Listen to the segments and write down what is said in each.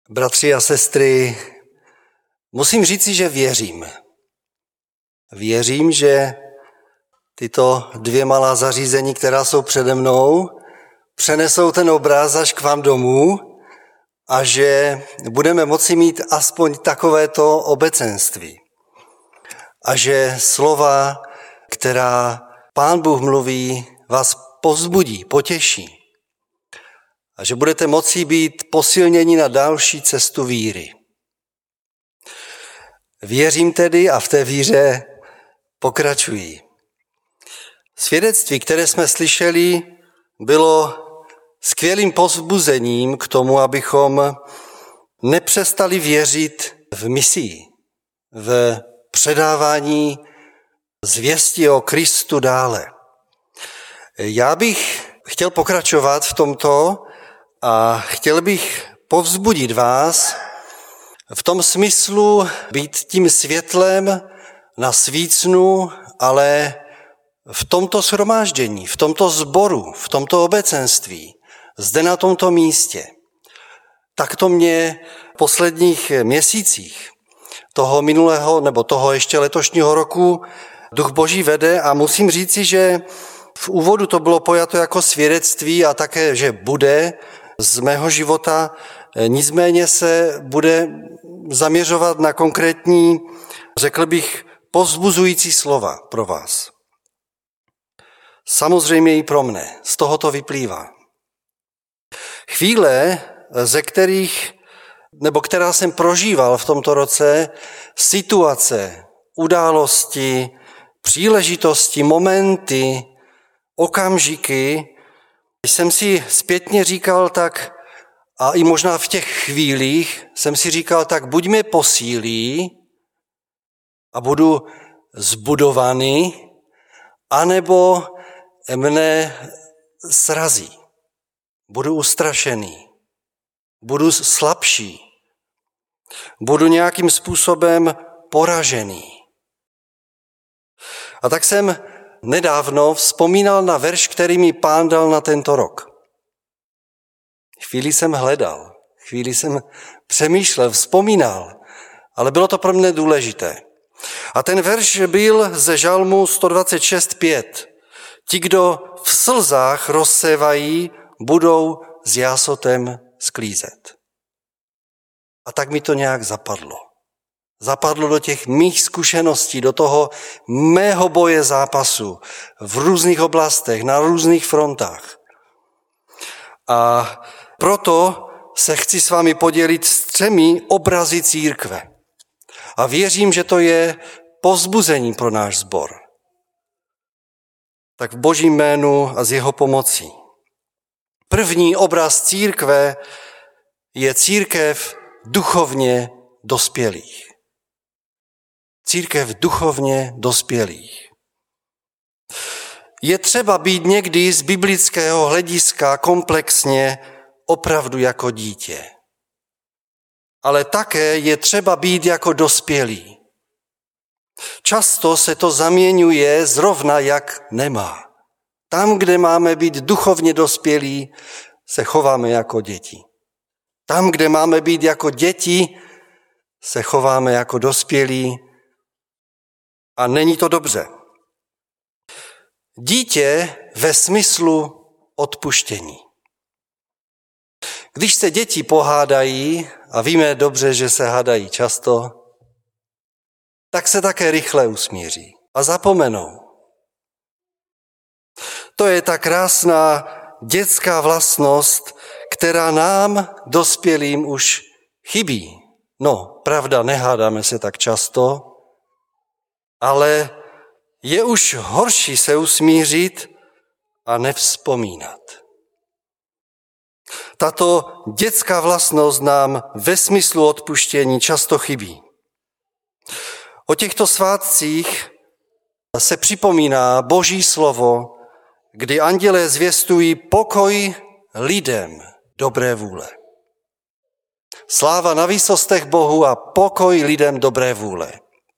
Bratři a sestry, musím říci, že věřím. Věřím, že tyto dvě malá zařízení, která jsou přede mnou, přenesou ten obraz až k vám domů a že budeme moci mít aspoň takovéto obecenství. A že slova, která Pán Bůh mluví, vás povzbudí, potěší. A že budete moci být posilněni na další cestu víry. Věřím tedy a v té víře pokračuji. Svědectví, které jsme slyšeli, bylo skvělým povzbuzením k tomu, abychom nepřestali věřit v misii, v předávání zvěsti o Kristu dále. Já bych chtěl pokračovat v tomto a chtěl bych povzbudit vás v tom smyslu být tím světlem na svícnu, ale v tomto shromáždění, v tomto sboru, v tomto obecenství, zde na tomto místě. Tak to mě v posledních měsících toho minulého nebo toho ještě letošního roku Duch Boží vede a musím říci, že v úvodu to bylo pojato jako svědectví a také, že bude z mého života, nicméně se bude zaměřovat na konkrétní, řekl bych, povzbuzující slova pro vás. Samozřejmě i pro mne, z toho to vyplývá. Chvíle, která jsem prožíval v tomto roce, situace, události, příležitosti, momenty, okamžiky, jsem si zpětně říkal tak, a i možná v těch chvílích jsem si říkal tak, buď mě posílí a budu zbudovaný, anebo mne srazí. Budu ustrašený, budu slabší, budu nějakým způsobem poražený. A tak jsem nedávno vzpomínal na verš, který mi Pán dal na tento rok. Chvíli jsem hledal, chvíli jsem přemýšlel, vzpomínal, ale bylo to pro mě důležité. A ten verš byl ze Žalmu 126:5. Ti, kdo v slzách rozsévají, budou s jásotem sklízet. A tak mi to nějak zapadlo. Zapadlo do těch mých zkušeností, do toho mého boje zápasu v různých oblastech, na různých frontách. A proto se chci s vámi podělit s 3 obrazy církve. A věřím, že to je povzbuzení pro náš sbor. Tak v Božím jménu a s jeho pomocí. První obraz církve je církev duchovně dospělých. Církev duchovně dospělých. Je třeba být někdy z biblického hlediska komplexně opravdu jako dítě. Ale také je třeba být jako dospělý. Často se to zaměňuje zrovna jak nemá. Tam, kde máme být duchovně dospělí, se chováme jako děti. Tam, kde máme být jako děti, se chováme jako dospělí a není to dobře. Dítě ve smyslu odpuštění. Když se děti pohádají, a víme dobře, že se hádají často, tak se také rychle usmíří a zapomenou. To je ta krásná dětská vlastnost, která nám, dospělým, už chybí. No, pravda, nehádáme se tak často, ale je už horší se usmířit a nevzpomínat. Tato dětská vlastnost nám ve smyslu odpuštění často chybí. O těchto svátcích se připomíná Boží slovo, kdy andělé zvěstují pokoj lidem dobré vůle. Sláva na výsostech Bohu a pokoj lidem dobré vůle.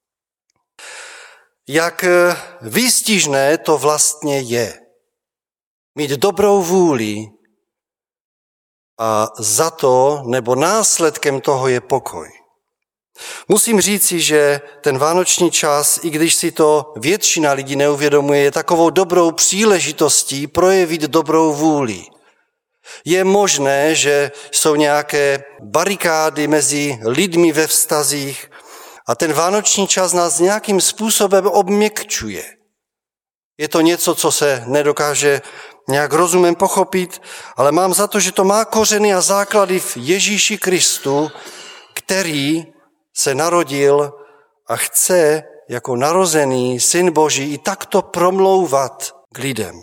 Jak výstižné to vlastně je. Mít dobrou vůli a za to nebo následkem toho je pokoj. Musím říci, že ten vánoční čas, i když si to většina lidí neuvědomuje, je takovou dobrou příležitostí projevit dobrou vůli. Je možné, že jsou nějaké barikády mezi lidmi ve vztazích a ten vánoční čas nás nějakým způsobem obměkčuje. Je to něco, co se nedokáže nějak rozumem pochopit, ale mám za to, že to má kořeny a základy v Ježíši Kristu, který se narodil a chce jako narozený Syn Boží i takto promlouvat k lidem.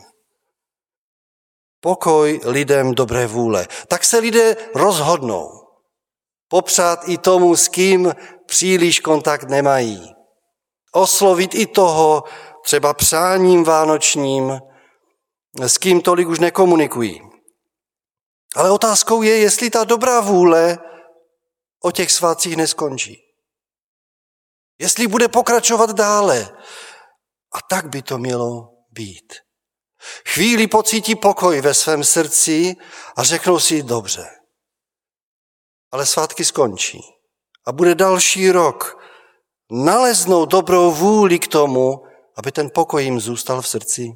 Pokoj lidem dobré vůle. Tak se lidé rozhodnou popřát i tomu, s kým příliš kontakt nemají. Oslovit i toho třeba přáním vánočním, s kým tolik už nekomunikují. Ale otázkou je, jestli ta dobrá vůle o těch svátcích neskončí. Jestli bude pokračovat dále. A tak by to mělo být. Chvíli pocítí pokoj ve svém srdci a řeknou si dobře. Ale svátky skončí. A bude další rok. Naleznou dobrou vůli k tomu, aby ten pokoj jim zůstal v srdci.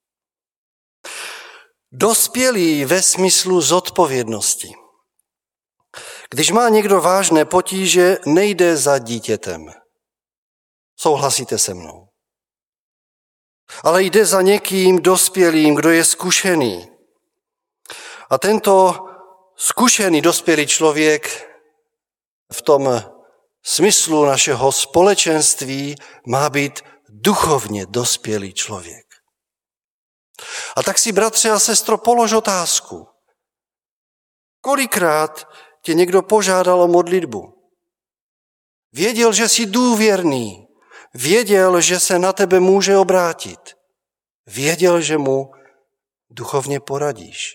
Dospělí ve smyslu zodpovědnosti. Když má někdo vážné potíže, nejde za dítětem. Souhlasíte se mnou? Ale jde za někým dospělým, kdo je zkušený. A tento zkušený dospělý člověk v tom smyslu našeho společenství má být duchovně dospělý člověk. A tak si, bratře a sestro, polož otázku. Kolikrát tě někdo požádal o modlitbu? Věděl, že jsi důvěrný. Věděl, že se na tebe může obrátit. Věděl, že mu duchovně poradíš.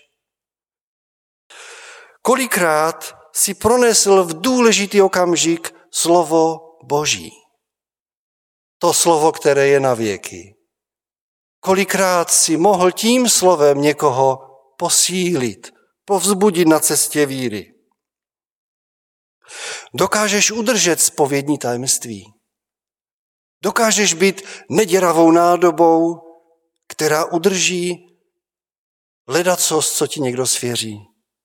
Kolikrát si pronesl v důležitý okamžik slovo Boží. To slovo, které je na věky. Kolikrát si mohl tím slovem někoho posílit, povzbudit na cestě víry. Dokážeš udržet zpovědní tajemství. Dokážeš být neděravou nádobou, která udrží ledacos, co ti někdo svěří.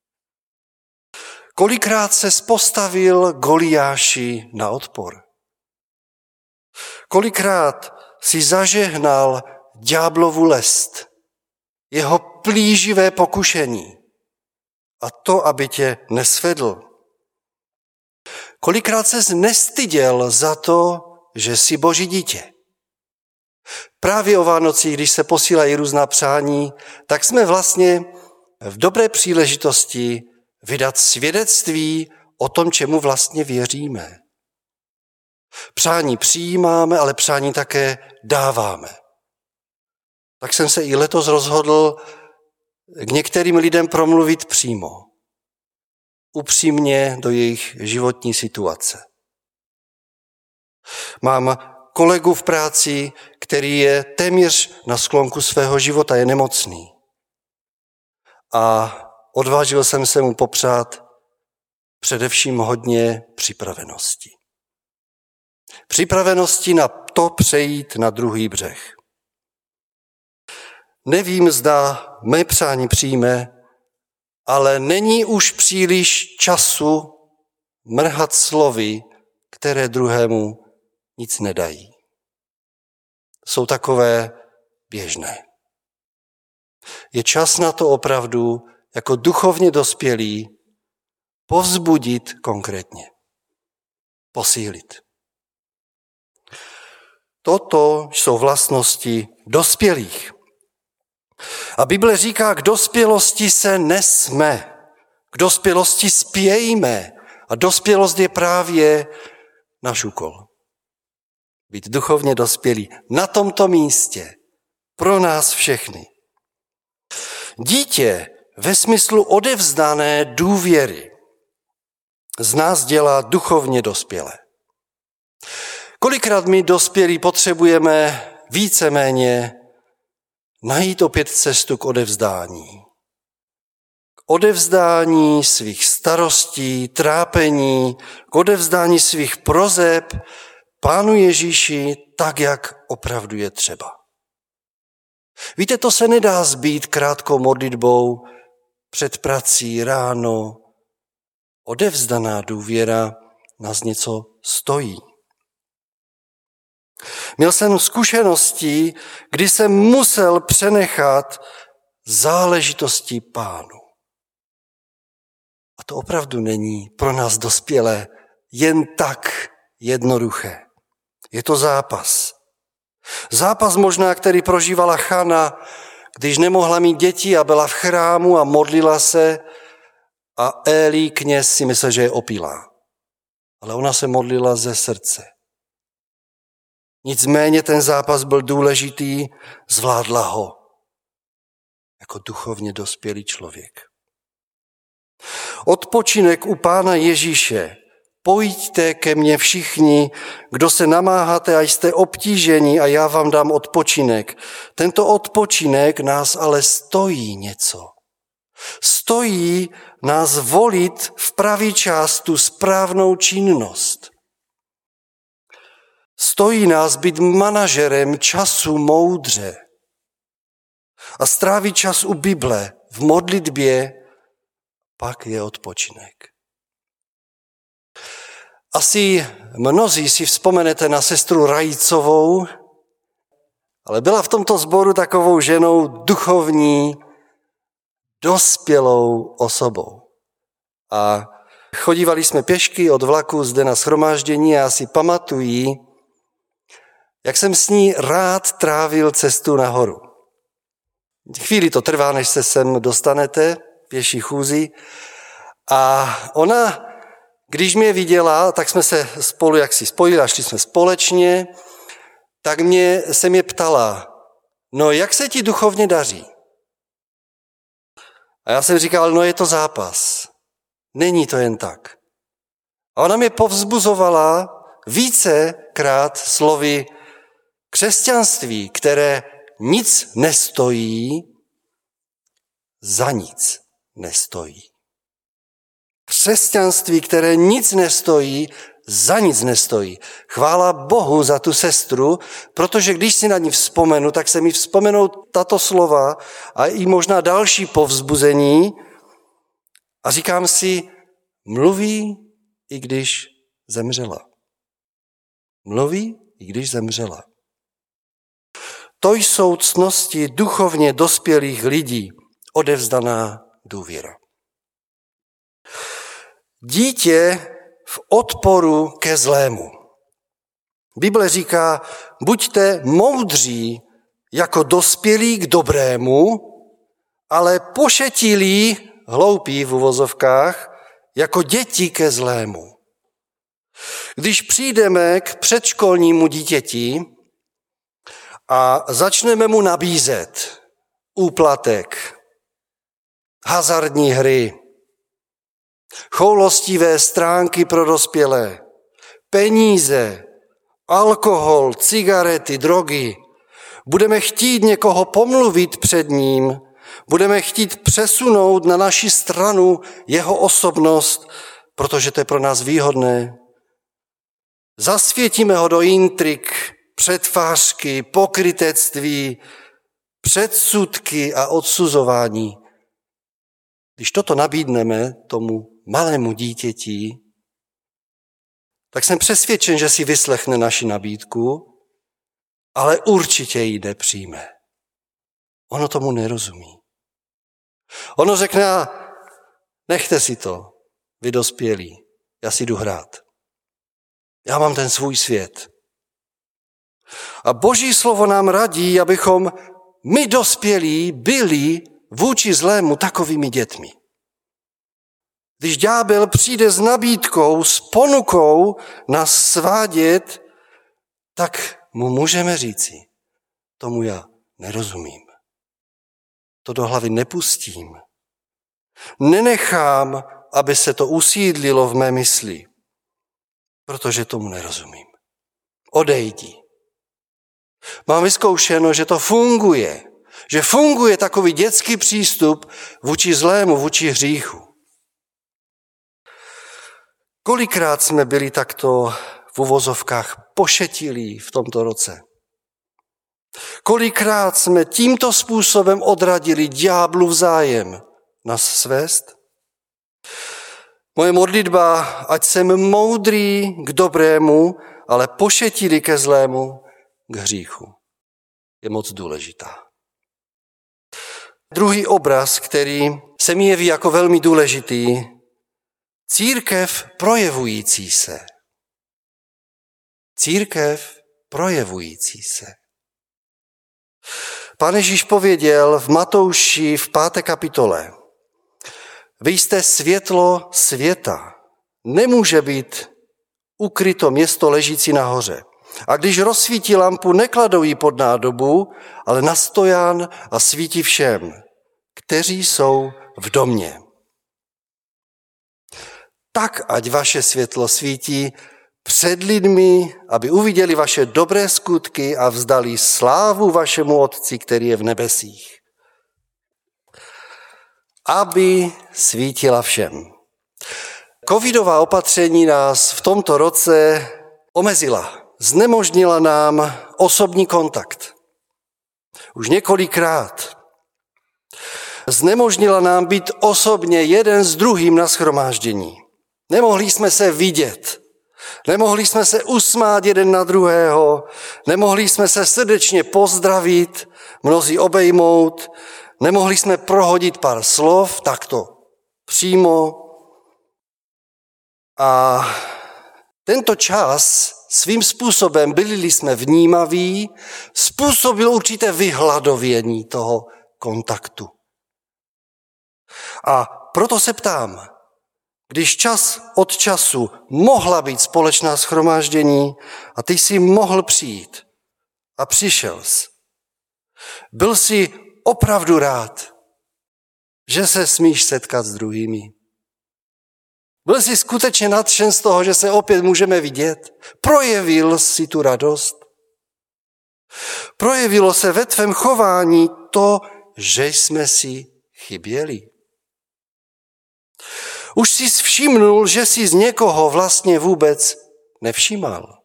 Kolikrát ses postavil Goliáši na odpor. Kolikrát si zažehnal ďáblovu lest, jeho plíživé pokušení a to, aby tě nesvedl. Kolikrát ses nestyděl za to, že jsi Boží dítě. Právě o Vánocích, když se posílají různá přání, tak jsme vlastně v dobré příležitosti vydat svědectví o tom, čemu vlastně věříme. Přání přijímáme, ale přání také dáváme. Tak jsem se i letos rozhodl k některým lidem promluvit přímo. Upřímně do jejich životní situace. Mám kolegu v práci, který je téměř na sklonku svého života, je nemocný. A odvážil jsem se mu popřát především hodně připravenosti. Připravenosti na to přejít na druhý břeh. Nevím, zda mé přání přijme, ale není už příliš času mrhat slovy, které druhému nic nedají. Jsou takové běžné. Je čas na to opravdu jako duchovně dospělý povzbudit konkrétně. Posílit. Toto jsou vlastnosti dospělých. A Bible říká, k dospělosti se nesme, k dospělosti spějme. A dospělost je právě náš úkol. Být duchovně dospělí na tomto místě pro nás všechny. Dítě ve smyslu odevzdané důvěry z nás dělá duchovně dospělé. Kolikrát my dospělí potřebujeme víceméně najít opět cestu k odevzdání, k odevzdání svých starostí, trápení, k odevzdání svých prozeb Pánu Ježíši tak, jak opravdu je třeba. Víte, to se nedá zbýt krátkou modlitbou před prací ráno. Odevzdaná důvěra nás něco stojí. Měl jsem zkušenosti, kdy jsem musel přenechat záležitosti Pánu. A to opravdu není pro nás dospělé jen tak jednoduché. Je to zápas. Zápas možná, který prožívala Chana, když nemohla mít děti a byla v chrámu a modlila se a Élí kněz si myslel, že je opilá. Ale ona se modlila ze srdce. Nicméně ten zápas byl důležitý, zvládla ho jako duchovně dospělý člověk. Odpočinek u Pána Ježíše. Pojďte ke mně všichni, kdo se namáháte a jste obtíženi a já vám dám odpočinek. Tento odpočinek nás ale stojí něco. Stojí nás volit v pravý čas tu správnou činnost. Stojí nás být manažerem času moudře a strávit čas u Bible, v modlitbě, pak je odpočinek. Asi mnozí si vzpomenete na sestru Rajcovou, ale byla v tomto sboru takovou ženou duchovní, dospělou osobou. A chodívali jsme pěšky od vlaku zde na shromáždění a já si pamatuji, jak jsem s ní rád trávil cestu nahoru. Chvíli to trvá, než se sem dostanete, pěší chůzi. A ona, když mě viděla, tak jsme se spolu jaksi spojili a šli jsme společně, tak se mě ptala, no jak se ti duchovně daří? A já jsem říkal, no je to zápas. Není to jen tak. A ona mě povzbuzovala vícekrát slovy křesťanství, které nic nestojí, za nic nestojí. Křesťanství, které nic nestojí, za nic nestojí. Chvála Bohu za tu sestru, protože když si na ní vzpomenu, tak se mi vzpomenou tato slova a i možná další povzbuzení a říkám si, mluví, i když zemřela. Mluví, i když zemřela. To jsou ctnosti duchovně dospělých lidí, odevzdaná důvěra. Dítě v odporu ke zlému. Bible říká, buďte moudří jako dospělí k dobrému, ale pošetilí, hloupí v uvozovkách, jako děti ke zlému. Když přijdeme k předškolnímu dítěti a začneme mu nabízet úplatek, hazardní hry, choulostivé stránky pro dospělé, peníze, alkohol, cigarety, drogy. Budeme chtít někoho pomluvit před ním, budeme chtít přesunout na naši stranu jeho osobnost, protože to je pro nás výhodné. Zasvětíme ho do intrik, přetvářky, pokrytectví, předsudky a odsuzování. Když toto nabídneme tomu malému dítěti, tak jsem přesvědčen, že si vyslechne naši nabídku, ale určitě ji nepřijme. Ono tomu nerozumí. Ono řekne, nechte si to, vy dospělí, já si jdu hrát. Já mám ten svůj svět. A Boží slovo nám radí, abychom my dospělí byli vůči zlému takovými dětmi. Když ďábel přijde s nabídkou, s ponukou nás svádět, tak mu můžeme říci, tomu já nerozumím. To do hlavy nepustím. Nenechám, aby se to usídlilo v mé mysli, protože tomu nerozumím. Odejdi. Mám vyzkoušeno, že to funguje, že funguje takový dětský přístup vůči zlému, vůči hříchu. Kolikrát jsme byli takto v uvozovkách pošetilí v tomto roce? Kolikrát jsme tímto způsobem odradili ďáblův zájem nás svést? Moje modlitba, ať jsem moudrý k dobrému, ale pošetilý ke zlému, k hříchu, je moc důležitá. Druhý obraz, který se mi jeví jako velmi důležitý, církev projevující se. Církev projevující se. Pán Ježíš pověděl v Matouši v 5. kapitole: Vy jste světlo světa. Nemůže být ukryto město ležící nahoře. A když rozsvítí lampu, nekladou ji pod nádobu, ale na stojan a svítí všem, kteří jsou v domě. Tak, ať vaše světlo svítí před lidmi, aby uviděli vaše dobré skutky a vzdali slávu vašemu Otci, který je v nebesích. Aby svítila všem. Covidová opatření nás v tomto roce omezila. Znemožnila nám osobní kontakt. Už několikrát. Znemožnila nám být osobně jeden s druhým na shromáždění. Nemohli jsme se vidět. Nemohli jsme se usmát jeden na druhého. Nemohli jsme se srdečně pozdravit, mnozí obejmout. Nemohli jsme prohodit pár slov takto přímo. A tento čas svým způsobem, byli jsme vnímaví, způsobil určité vyhladovění toho kontaktu. A proto se ptám, když čas od času mohla být společná shromáždění a ty jsi mohl přijít a přišel jsi, byl jsi opravdu rád, že se smíš setkat s druhými. Byl jsi skutečně nadšen z toho, že se opět můžeme vidět? Projevil jsi tu radost? Projevilo se ve tvém chování to, že jsme si chyběli? Už jsi všimnul, že jsi z někoho vlastně vůbec nevšímal?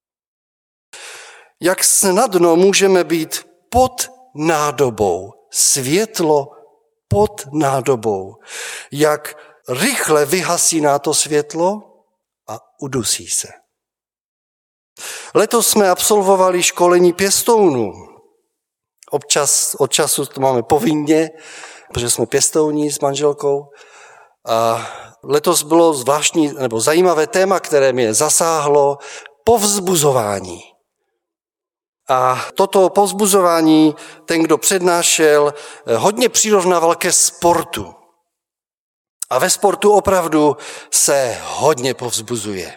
Jak snadno můžeme být pod nádobou, světlo pod nádobou, jak rychle vyhasíná to světlo a udusí se. Letos jsme absolvovali školení pěstounů. Od času to máme povinně, protože jsme pěstouni s manželkou. A letos bylo zvláštní nebo zajímavé téma, které mě zasáhlo, povzbuzování. A toto povzbuzování ten, kdo přednášel, hodně přirovnával ke sportu. A ve sportu opravdu se hodně povzbuzuje.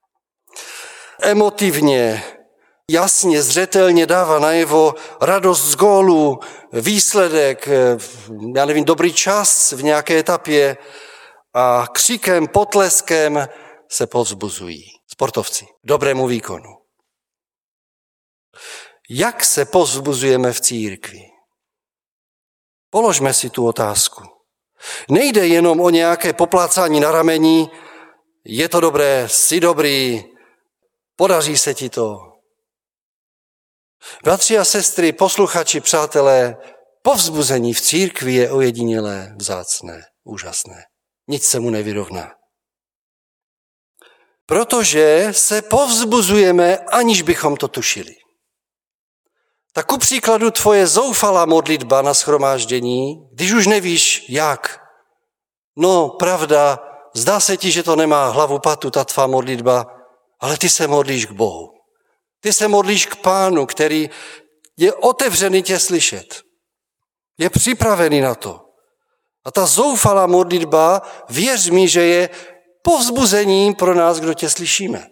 Emotivně, jasně, zřetelně dává najevo radost z gólu, výsledek, dobrý čas v nějaké etapě a křikem, potleskem se povzbuzují sportovci k dobrému výkonu. Jak se povzbuzujeme v církvi? Položme si tu otázku. Nejde jenom o nějaké poplácání na rameni, je to dobré, jsi dobrý, podaří se ti to. Bratři a sestry, posluchači, přátelé, povzbuzení v církvi je ojedinělé, vzácné, úžasné. Nic se mu nevyrovná. Protože se povzbuzujeme, aniž bychom to tušili. Tak ku příkladu tvoje zoufalá modlitba na shromáždění, když už nevíš jak. No, pravda, zdá se ti, že to nemá hlavu patu, ta tvá modlitba, ale ty se modlíš k Bohu. Ty se modlíš k Pánu, který je otevřený tě slyšet. Je připravený na to. A ta zoufalá modlitba, věř mi, že je povzbuzením pro nás, kdo tě slyšíme.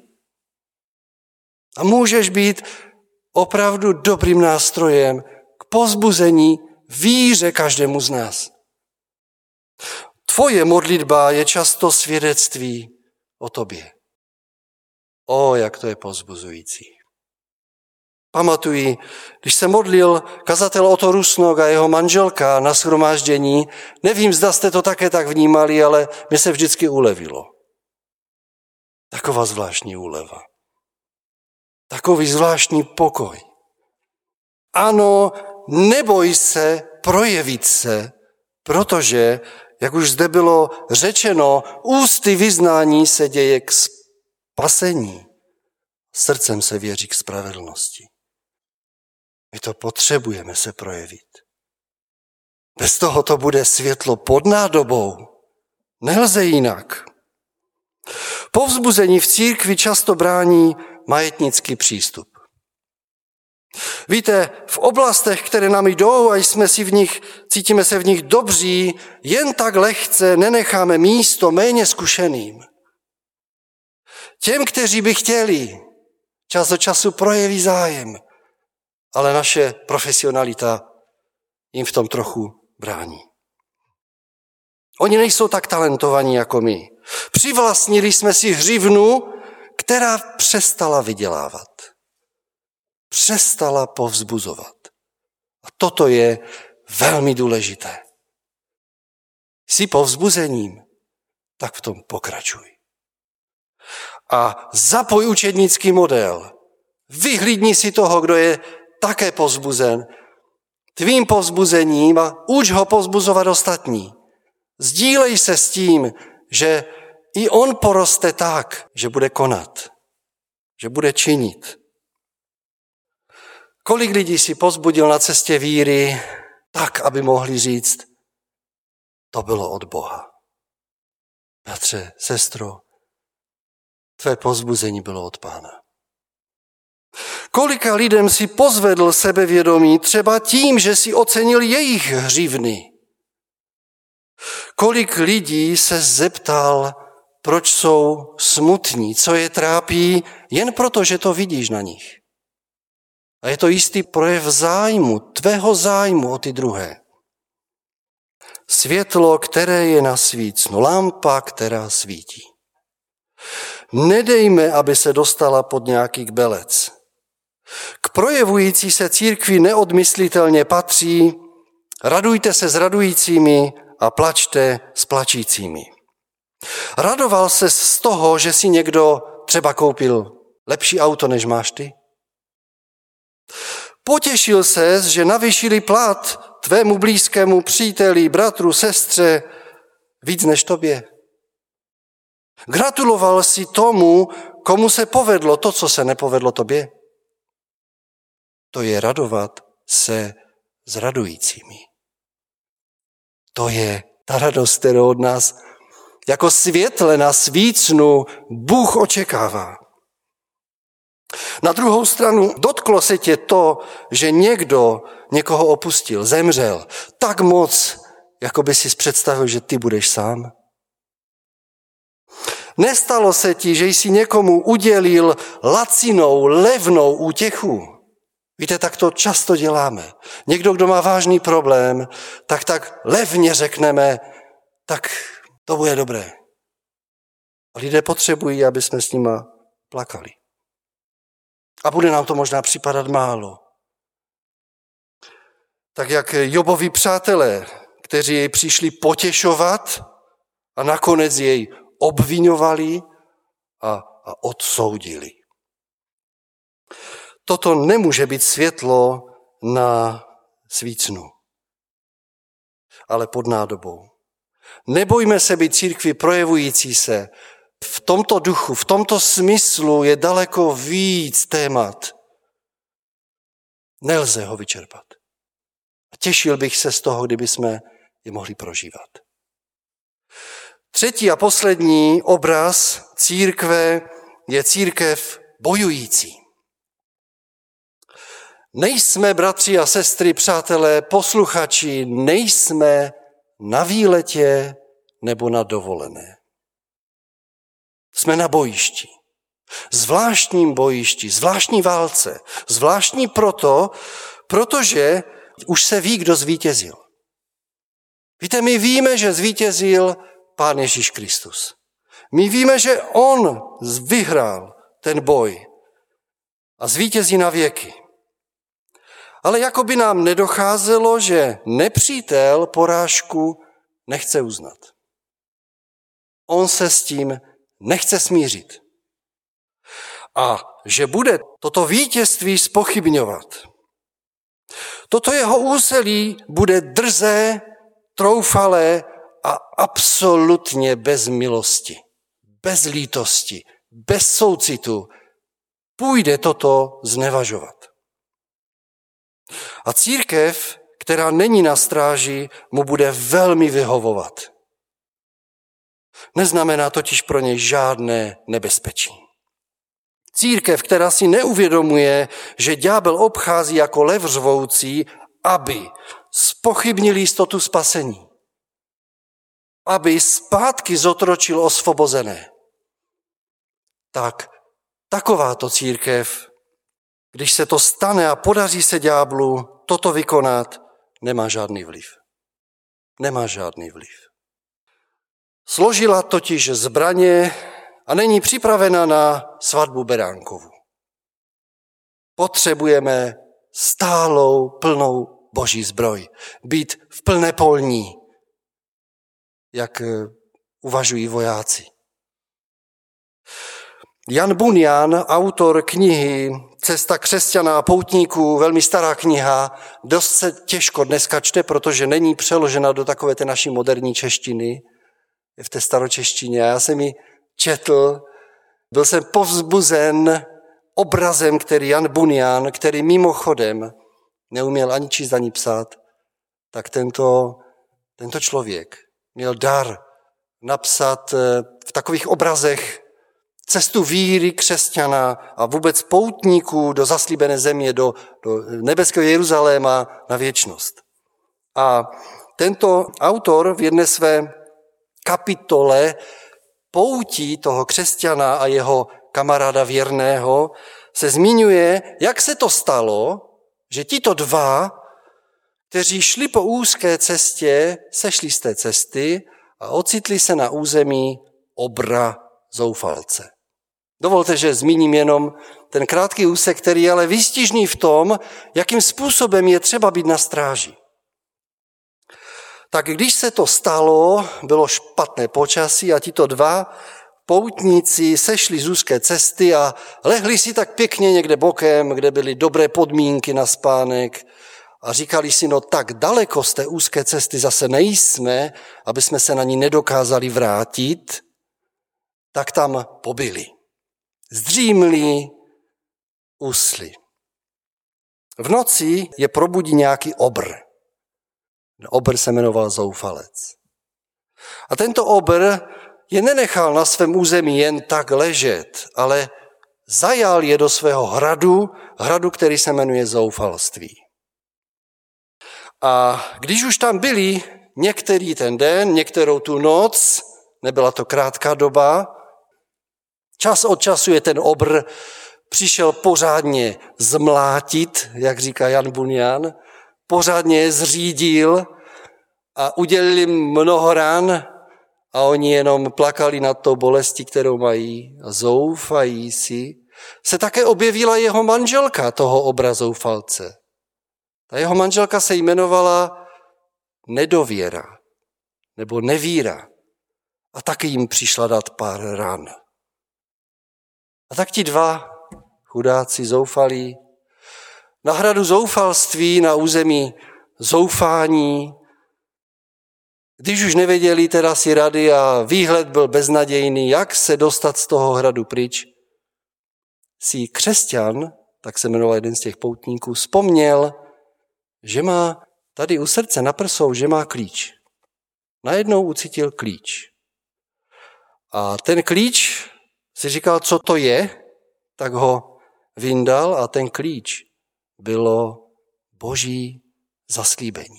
A můžeš být opravdu dobrým nástrojem k povzbuzení víře každému z nás. Tvoje modlitba je často svědectví o tobě. Jak to je povzbuzující. Pamatuji, když se modlil kazatel Otto Rusnok a jeho manželka na shromáždění, nevím, zda jste to také tak vnímali, ale mě se vždycky ulevilo. Taková zvláštní úleva. Takový zvláštní pokoj. Ano, neboj se projevit se, protože, jak už zde bylo řečeno, ústy vyznání se děje k spasení. Srdcem se věří k spravedlnosti. My to potřebujeme se projevit. Bez toho to bude světlo pod nádobou. Nelze jinak. Povzbuzení v církvi často brání majetnický přístup. Víte, v oblastech, které nám jdou a cítíme se v nich dobří, jen tak lehce nenecháme místo méně zkušeným. Těm, kteří by chtěli, čas od času projeví zájem, ale naše profesionalita jim v tom trochu brání. Oni nejsou tak talentovaní jako my. Přivlastnili jsme si hřivnu, která přestala vydělávat. Přestala povzbuzovat. A toto je velmi důležité. Jsi povzbuzením, tak v tom pokračuj. A zapoj učednický model. Vyhlídni si toho, kdo je také povzbuzen tvým povzbuzením a uč ho povzbuzovat ostatní. Sdílej se s tím, že i on poroste tak, že bude konat, že bude činit. Kolik lidí si povzbudil na cestě víry tak, aby mohli říct, to bylo od Boha. Bratře, sestro, tvé povzbuzení bylo od Pána. Kolika lidem si pozvedl sebevědomí třeba tím, že si ocenil jejich hřivny. Kolik lidí se zeptal, proč jsou smutní, co je trápí, jen proto, že to vidíš na nich. A je to jistý projev zájmu, tvého zájmu o ty druhé. Světlo, které je na svícnu, lampa, která svítí. Nedejme, aby se dostala pod nějaký kbelec. K projevující se církvi neodmyslitelně patří radujte se s radujícími a plačte s plačícími. Radoval se z toho, že si někdo třeba koupil lepší auto, než máš ty? Potěšil ses, že navýšili plat tvému blízkému příteli, bratru, sestře víc než tobě? Gratuloval si tomu, komu se povedlo to, co se nepovedlo tobě? To je radovat se s radujícími. To je ta radost, kterou od nás jako světle na svícnu Bůh očekává. Na druhou stranu dotklo se tě to, že někdo někoho opustil, zemřel tak moc, jako by si představil, že ty budeš sám. Nestalo se ti, že jsi někomu udělil lacinou, levnou útěchu. Víte, tak to často děláme. Někdo, kdo má vážný problém, tak levně řekneme, tak to bude dobré. A lidé potřebují, aby jsme s nima plakali. A bude nám to možná připadat málo. Tak jak Jobovi přátelé, kteří jej přišli potěšovat a nakonec jej obviňovali a odsoudili. Toto nemůže být světlo na svícnu, ale pod nádobou. Nebojme se být církvi projevující se. V tomto duchu, v tomto smyslu je daleko víc témat. Nelze ho vyčerpat. A těšil bych se z toho, kdyby jsme je mohli prožívat. Třetí a poslední obraz církve je církev bojující. Nejsme, bratři a sestry, přátelé, posluchači, nejsme na výletě nebo na dovolené. Jsme na bojišti. Zvláštním bojišti, zvláštní válce. Zvláštní protože už se ví, kdo zvítězil. Víte, my víme, že zvítězil Pán Ježíš Kristus. My víme, že on vyhrál ten boj a zvítězí na věky. Ale jako by nám nedocházelo, že nepřítel porážku nechce uznat. On se s tím nechce smířit. A že bude toto vítězství zpochybňovat. Toto jeho úsilí bude drzé, troufalé a absolutně bez milosti, bez lítosti, bez soucitu. Půjde toto znevažovat. A církev, která není na stráži, mu bude velmi vyhovovat. Neznamená totiž pro něj žádné nebezpečí. Církev, která si neuvědomuje, že ďábel obchází jako lev řvoucí, aby zpochybnil jistotu spasení. Aby zpátky zotročil osvobozené. Tak takováto církev, když se to stane a podaří se ďáblu toto vykonat, nemá žádný vliv. Nemá žádný vliv. Složila totiž zbraně a není připravena na svatbu beránkovu. Potřebujeme stálou, plnou boží zbroj. Být v plné polní, jak uvažují vojáci. Jan Bunyan, autor knihy Cesta křesťana a poutníků, velmi stará kniha, dost se těžko dneska čte, protože není přeložena do takové té naší moderní češtiny, je v té staročeštině. Já jsem ji četl, byl jsem povzbuzen obrazem, který Jan Bunyan, který mimochodem neuměl ani číst, ani psát, tak tento člověk měl dar napsat v takových obrazech cestu víry křesťana a vůbec poutníků do zaslíbené země, do nebeského Jeruzaléma na věčnost. A tento autor v jedné své kapitole poutí toho křesťana a jeho kamaráda věrného se zmiňuje, jak se to stalo, že tito dva, kteří šli po úzké cestě, sešli z té cesty a ocitli se na území obra zoufalce. Dovolte, že zmíním jenom ten krátký úsek, který je ale výstižný v tom, jakým způsobem je třeba být na stráži. Tak když se to stalo, bylo špatné počasí a tito dva poutníci sešli z úzké cesty a lehli si tak pěkně někde bokem, kde byly dobré podmínky na spánek a říkali si, no tak daleko z té úzké cesty zase nejsme, aby jsme se na ní nedokázali vrátit, tak tam pobyli. Zdřímli, usli. V noci je probudí nějaký obr. Obr se jmenoval Zoufalec. A tento obr je nenechal na svém území jen tak ležet, ale zajal je do svého hradu, který se jmenuje Zoufalství. A když už tam byli některý ten den, některou tu noc, nebyla to krátká doba, čas od času je ten obr přišel pořádně zmlátit, jak říká Jan Bunyan, pořádně je zřídil a udělil jim mnoho ran a oni jenom plakali nad tou bolestí, kterou mají a zoufají si. Se také objevila jeho manželka, toho obra zoufalce. Ta jeho manželka se jmenovala Nedověra nebo Nevíra a taky jim přišla dát pár ran. A tak ti dva chudáci zoufalí na hradu zoufalství, na území zoufání, když už nevěděli teda si rady a výhled byl beznadějný, jak se dostat z toho hradu pryč, si křesťan, tak se jmenoval jeden z těch poutníků, vzpomněl, že má tady u srdce na prsou, že má klíč. Najednou ucítil klíč. A ten klíč si říkal, co to je, tak ho vyndal a ten klíč bylo boží zaslíbení.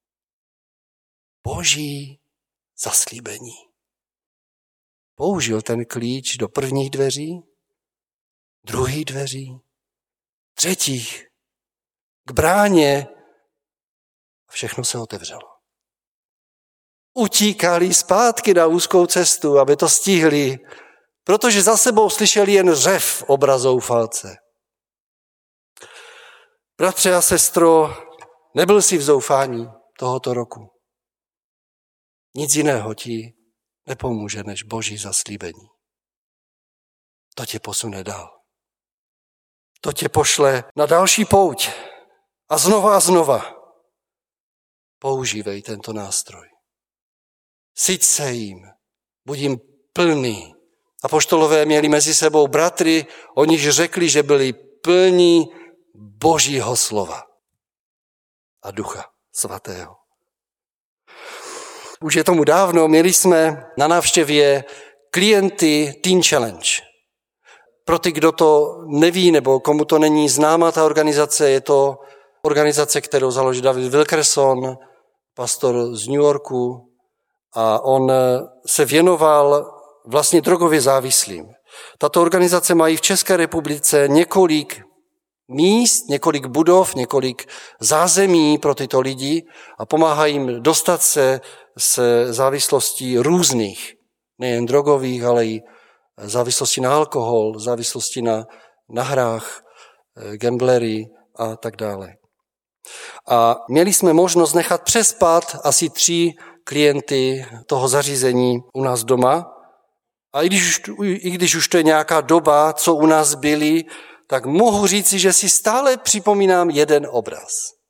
Boží zaslíbení. Použil ten klíč do prvních dveří, druhých dveří, třetích, k bráně a všechno se otevřelo. Utíkali zpátky na úzkou cestu, aby to stihli, protože za sebou slyšeli jen řev obra zoufalce. Bratře a sestro, nebyl jsi v zoufání tohoto roku. Nic jiného ti nepomůže než Boží zaslíbení. To tě posune dál. To tě pošle na další pouť. A znova používej tento nástroj. Syť se jim, buď jim plný. Apoštolové měli mezi sebou bratry, o nich řekli, že byli plní Božího slova a Ducha Svatého. Už je tomu dávno, měli jsme na návštěvě klienty Teen Challenge. Pro ty, kdo to neví nebo komu to není známá ta organizace, je to organizace, kterou založil David Wilkerson, pastor z New Yorku, a on se věnoval vlastně drogově závislým. Tato organizace mají v České republice několik míst, několik budov, několik zázemí pro tyto lidi a pomáhají jim dostat se z závislostí různých, nejen drogových, ale i závislosti na alkohol, závislosti na hrách, gamblery a tak dále. A měli jsme možnost nechat přespat asi 3 klienty toho zařízení u nás doma. A i když už to je nějaká doba, co u nás byli, tak mohu říci, že si stále připomínám jeden obraz.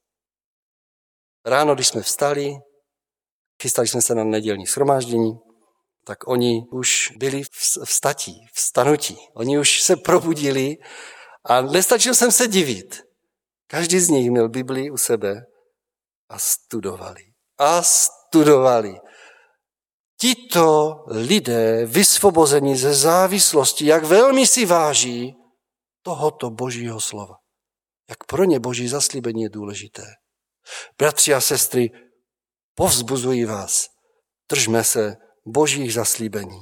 Ráno, když jsme vstali, chystali jsme se na nedělní shromáždění, tak oni už byli vstanutí. Oni už se probudili a nestačil jsem se divit. Každý z nich měl Bibli u sebe a studovali. Tito lidé vysvobození ze závislosti, jak velmi si váží tohoto Božího slova. Jak pro ně Boží zaslíbení je důležité. Bratři a sestry, povzbuzuji vás, držme se Božích zaslíbení.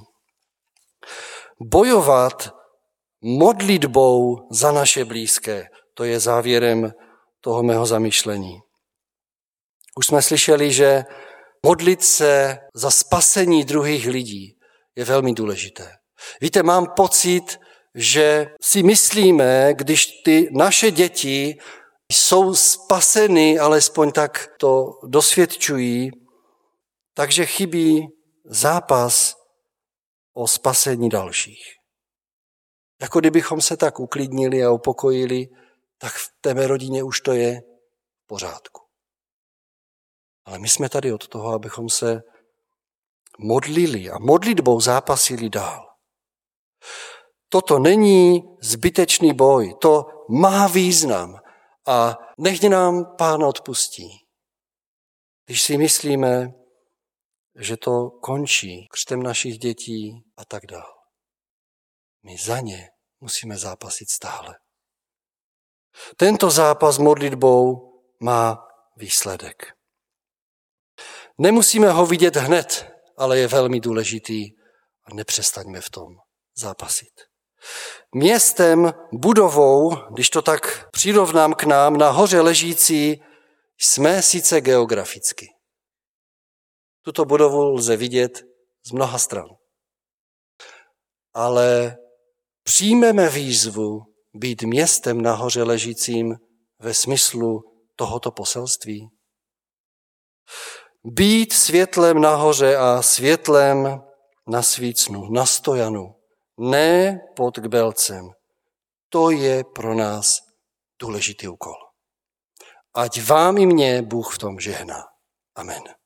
Bojovat modlitbou za naše blízké, to je závěrem toho mého zamyšlení. Už jsme slyšeli, že modlit se za spasení druhých lidí je velmi důležité. Víte, mám pocit, že si myslíme, když ty naše děti jsou spaseny, alespoň tak to dosvědčují, takže chybí zápas o spasení dalších. Jako kdybychom se tak uklidnili a upokojili, tak v té mé rodině už to je v pořádku. Ale my jsme tady od toho, abychom se modlili a modlitbou zápasili dál. Toto není zbytečný boj, to má význam a nech nám Pán odpustí. Když si myslíme, že to končí křtem našich dětí a tak dál. My za ně musíme zápasit stále. Tento zápas modlitbou má výsledek. Nemusíme ho vidět hned, ale je velmi důležitý a nepřestaňme v tom zápasit. Městem, budovou, když to tak přirovnám k nám, na hoře ležící, jsme sice geograficky. Tuto budovu lze vidět z mnoha stran. Ale přijmeme výzvu být městem na hoře ležícím ve smyslu tohoto poselství. Být světlem nahoře a světlem na svícnu, na stojanu, ne pod kbelcem. To je pro nás důležitý úkol. Ať vám i mně Bůh v tom žehná. Amen.